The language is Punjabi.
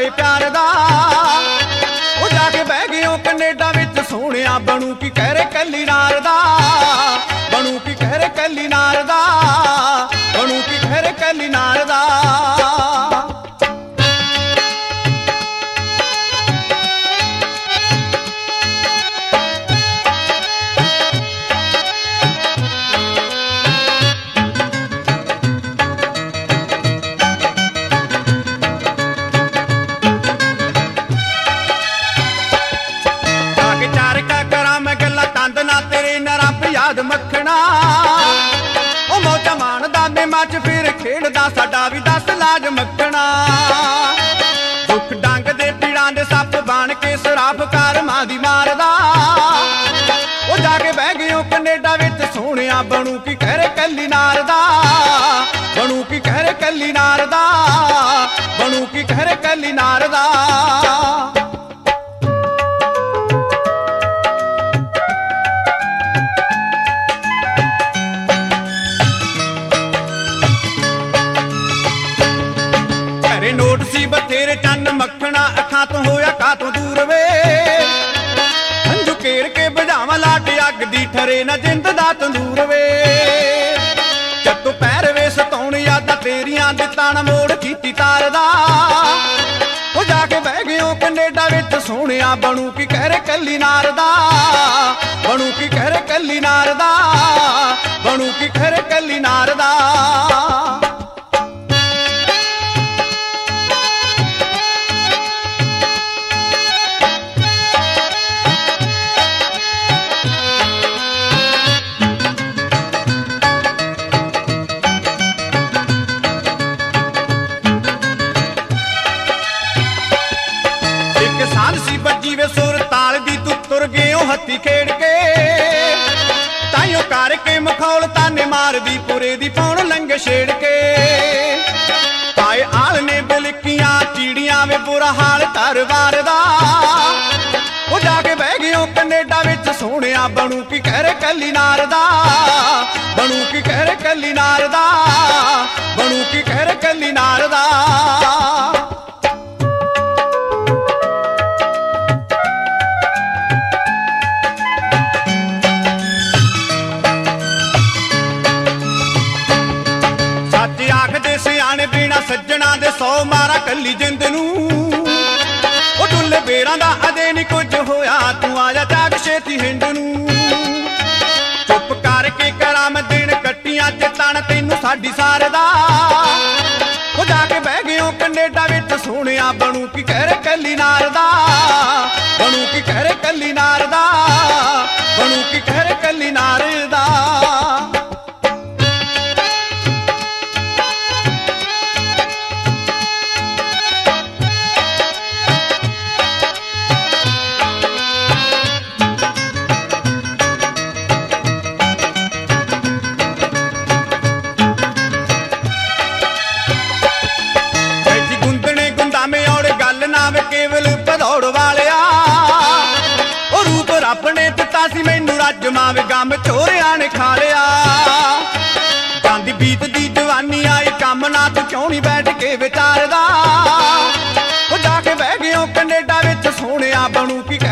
ਏ ਪਿਆਰ ਦਾ। ਉਹ ਜਾ ਕੇ ਬਹਿ ਗਏ ਉਹ ਕੈਨੇਡਾ ਵਿੱਚ ਸੋਹਣਿਆ, ਬਣੂ ਕੀ ਕਹਿਰੇ ਕੱਲੀ ਨਾਰ ਦਾ, ਬਣੂ ਕੀ ਕਹਿਰੇ ਕੱਲੀ ਨਾਰ ਦਾ, ਬਣੂ ਕੀ ਕਹਿਰੇ ਕੱਲੀ ਨਾਰ ਦਾ। ਮੱਖਣਾ ਉਹ ਮੌਜਾਂ ਮਾਣਦਾ ਮੇਮਾ ਚ ਫਿਰ ਖੇਡਦਾ, ਸਾਡਾ ਵੀ ਦੱਸ ਲਾਜ ਮੱਖਣਾ। ਦੁੱਖ ਡੰਗ ਦੇ ਪੀੜਾਂ ਦੇ ਸੱਪ ਬਣ ਕੇ ਸਰਾਫ ਕਾਰਮਾਂ ਦੀ ਮਾਰਦਾ। ਉਹ ਜਾ ਕੇ ਬਹਿ ਗਏ ਉਹ ਕੈਨੇਡਾ ਵਿੱਚ ਸੋਹਣਿਆ, ਬਣੂ ਕੀ ਕਹਿਰੇ ਕੱਲੀ ਨਾਰ ਦਾ, ਬਣੂ ਕੀ ਕਹਿਰੇ ਕੱਲੀ ਨਾਰ ਦਾ, ਬਣੂ ਕੀ ਕਹਿਰੇ ਕੱਲੀ ਨਾਰ ਦਾ। ਨੋਟ ਸੀ ਬਥੇਰੇ ਚੰਨ ਮੱਖਣਾ, ਅੱਖਾਂ ਤੋਂ ਹੋਇਆ ਕਾਤੋਂ ਦੂਰ ਵੇ। ਹੰਝੂ ਘੇਰ ਕੇ ਬੁਝਾਵਾਂ ਲਾਟ ਅੱਗ ਦੀ, ਠਰੇ ਨਾ ਜਿੰਦ ਦਾ ਤੰਦੂਰ ਵੇ। ਜਦ ਤੂੰ ਪੈਰ ਵੇ ਸਤਾਉਣ ਯਾਦਾਂ ਤੇਰੀਆਂ ਦੇ ਤਣ ਮੋੜ ਕੀਤੀ ਤਾਰ ਦਾ। ਉਹ ਜਾ ਕੇ ਬਹਿ ਗਏ ਉਹ ਕੈਨੇਡਾ ਵਿੱਚ ਸੋਹਣਿਆ, ਬਣੂ ਕੀ ਕਹਿਰੇ ਕੱਲੀ ਨਾਰ ਦਾ, ਬਣੂ ਕੀ ਕਹਿਰੇ ਕੱਲੀ ਨਾਰ ਦਾ, ਬਣੂ ਕੀ ਕਹਿਰੇ ਕੱਲੀ ਨਾਰ ਦਾ। ਜੀਵੇ ਸੁਰ ਤਾਲ ਦੀ ਤੂੰ ਤੁਰ ਗਏ ਉਹ ਹੱਥੀ ਖੇਡ ਕੇ, ਤਾਈਓ ਕਰਕੇ ਮਖੌਲ ਤਾਨੇ ਮਾਰਦੀ ਪੁਰੇ ਦੀ ਪੌਣ ਲੰਘੇ ਛੇੜ ਕੇ। ਪਾਏ ਆਲ ਨੇ ਬਿਲਕੀਆਂ ਚੀੜੀਆਂ ਵੇ ਬੁਰਾ ਹਾਲ ਘਰ-ਬਾਰ ਦਾ। ਉਹ ਜਾ ਕੇ ਬਹਿ ਗਏ ਉਹ ਕੈਨੇਡਾ ਵਿੱਚ ਸੋਹਣਿਆ, ਬਣੂ ਕੀ ਕਹਿਰੇ ਕੱਲੀ ਨਾਰ ਦਾ, ਬਣੂ ਕੀ ਕਹਿਰੇ ਕੱਲੀ ਨਾਰ ਦਾ, ਬਣੂ ਕੀ ਕਹਿਰੇ ਕੱਲੀ ਨਾਰ ਦਾ। ਆਖਦੇ ਸਿਆਣੇ ਬਿਨਾ ਸੱਜਣਾ ਦੇ 100 ਮਾਰਾ ਕੱਲੀ ਜਿੰਦ ਨੂੰ। ਉਹ ਡੁੱਲੇ ਬੇਰਾਂ ਦਾ ਅਜੇ ਨੀ ਕੁਝ ਹੋਇਆ, ਤੂੰ ਆ ਜਾ ਜਾਗ ਛੇਤੀ ਹਿੰਡ ਨੂੰ। ਚੁੱਪ ਕਰਕੇ ਕਰਾਂ ਮੈਂ ਦਿਨ ਕੱਟੀਆਂ ਚ ਤਣ ਤੈਨੂੰ ਸਾਡੀ ਸਾਰ ਦਾ। ਉਹ ਜਾ ਕੇ ਬਹਿ ਗਏ ਉਹ ਕੈਨੇਡਾ ਵਿੱਚ ਸੋਹਣਿਆ, ਬਣੂ ਕੀ ਕਹਿਰੇ ਕੱਲੀ ਨਾਰ ਦਾ, ਬਣੂ ਕੀ ਕਹਿਰੇ ਕੱਲੀ ਨਾਰ ਦਾ, ਬਣੂ ਕੀ ਕਹਿਰੇ ਕੱਲੀ ਨਾਰ ਦਾ। ਕੇਵਲ ਭਦੌੜ ਵਾਲਿਆ ਉਹ ਰੂਪ ਰੱਬ ਨੇ ਦਿੱਤਾ ਸੀ ਮੈਨੂੰ, ਰੱਜ ਮਾਵੇ ਗਮ ਚੋਰਿਆਂ ਨੇ ਖਾ ਲਿਆ। ਜਾਂਦੀ ਬੀਤਦੀ ਜਵਾਨੀ ਆਈ ਕੰਮ ਨਾ ਤੂੰ ਕਿਉਂ ਨੀ ਬੈਠ ਕੇ ਵਿਚਾਰਦਾ। ਉਹ ਜਾ ਕੇ ਬਹਿ ਗਏ ਉਹ ਕੈਨੇਡਾ ਵਿੱਚ ਸੋਹਣਿਆ, ਬਣੂ ਕੀ